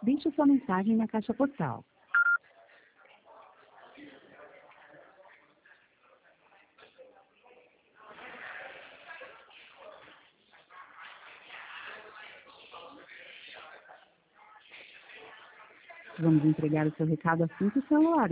Deixe sua mensagem na caixa postal. Vamos entregar o seu recado assim que o celular